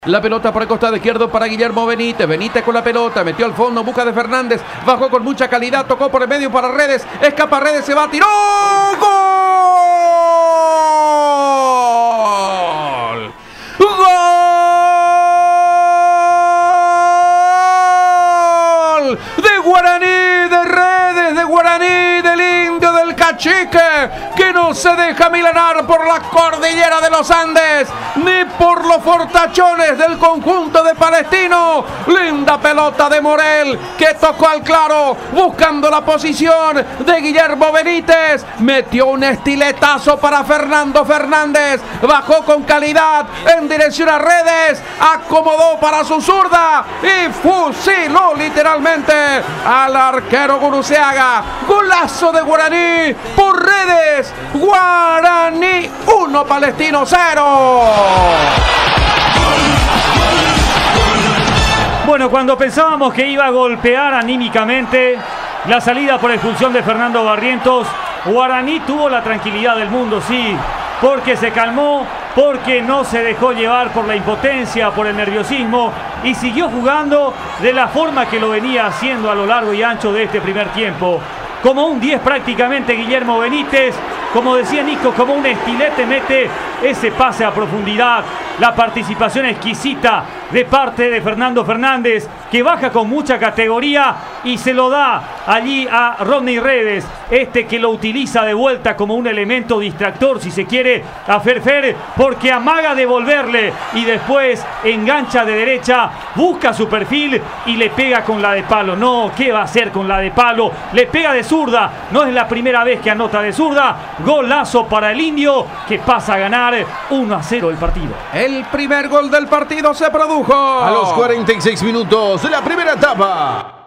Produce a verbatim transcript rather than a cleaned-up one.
La pelota por el costado izquierdo para Guillermo Benítez. Benítez con la pelota, metió al fondo, busca de Fernández, bajó con mucha calidad, tocó por el medio para Redes, escapa Redes, se va, tiró, ¡gol! ¡Gol! De Guaraní, de Redes, de Guaraní, del Indio, del Cachique, que no se deja milanar por la cordillera de los Andes, ni por los fortachones del conjunto de Palestino. Linda pelota de Morel, que tocó al claro, buscando la posición de Guillermo Benítez. Metió un estiletazo para Fernando Fernández, bajó con calidad en dirección a Redes, acomodó para su zurda y fusiló literalmente al arquero Guruseaga. Golazo de Guaraní por Redes. Guaraní uno, Palestino cero. Bueno, cuando pensábamos que iba a golpear anímicamente la salida por expulsión de Fernando Barrientos, Guaraní tuvo la tranquilidad del mundo, sí, porque se calmó, porque no se dejó llevar por la impotencia, por el nerviosismo, y siguió jugando de la forma que lo venía haciendo a lo largo y ancho de este primer tiempo. Como un diez prácticamente Guillermo Benítez, como decía Nico, como un estilete mete ese pase a profundidad. La participación exquisita de parte de Fernando Fernández, que baja con mucha categoría y se lo da allí a Rodney Redes, este que lo utiliza de vuelta como un elemento distractor, si se quiere, a Ferfer, porque amaga devolverle y después engancha de derecha, busca su perfil y le pega con la de palo. No, ¿qué va a hacer con la de palo? Le pega de zurda, no es la primera vez que anota de zurda. Golazo para el Indio, que pasa a ganar uno a cero el partido. El primer gol del partido se produjo a los cuarenta y seis minutos de la primera etapa.